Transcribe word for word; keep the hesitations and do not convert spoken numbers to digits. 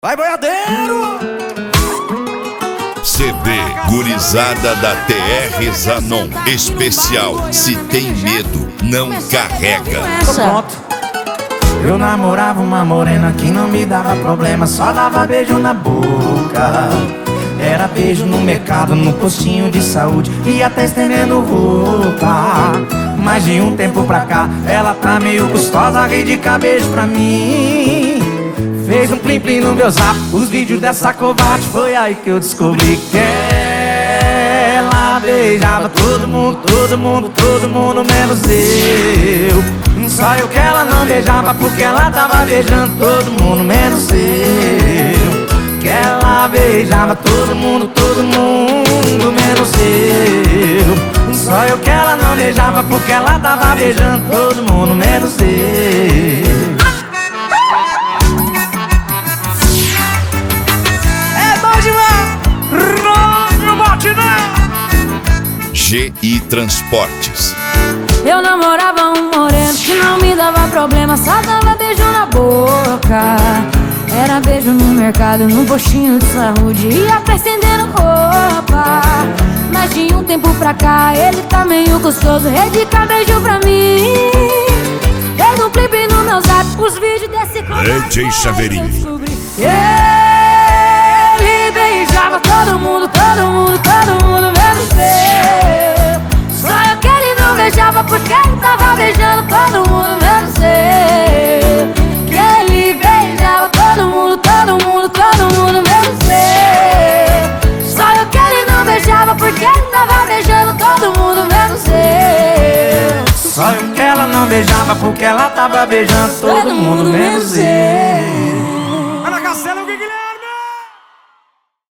Vai, boiadeiro! C D Gurizada da T R Zanon. Especial Se Tem Medo, Não Carrega. Pronto. Eu namorava uma morena que não me dava problema, só dava beijo na boca. Era beijo no mercado, no postinho de saúde e até estendendo roupa. Mas de um tempo pra cá, ela tá meio gostosa, ri de beijo pra mim. Fez um plim plim no meu zap, os vídeos dessa covarde. Foi aí que eu descobri que ela beijava todo mundo, todo mundo, todo mundo menos eu. Só eu que ela não beijava porque ela tava beijando todo mundo menos eu. Que ela beijava todo mundo, todo mundo menos eu. Só eu que ela não beijava porque ela tava beijando todo mundo menos eu. G I Transportes. Eu namorava um moreno que não me dava problema, só dava beijo na boca. Era beijo no mercado, no postinho de saúde e até estendendo roupa. Mas de um tempo pra cá ele tá meio gostoso, dedica beijo pra mim. Fez um clipe no meu zap, os vídeos desse D J Chaveirinho. Ele beijava todo mundo, todo mundo, todo mundo menos eu. Só eu que ele não beijava porque ele tava beijando todo mundo menos eu. Que ele beijava todo mundo, todo mundo, todo mundo menos eu. Só eu que ele não beijava porque ele tava beijando todo mundo menos eu. Só eu que ela não beijava porque ela tava beijando todo, todo mundo, mundo menos eu. Ana Castela, o que que ele é?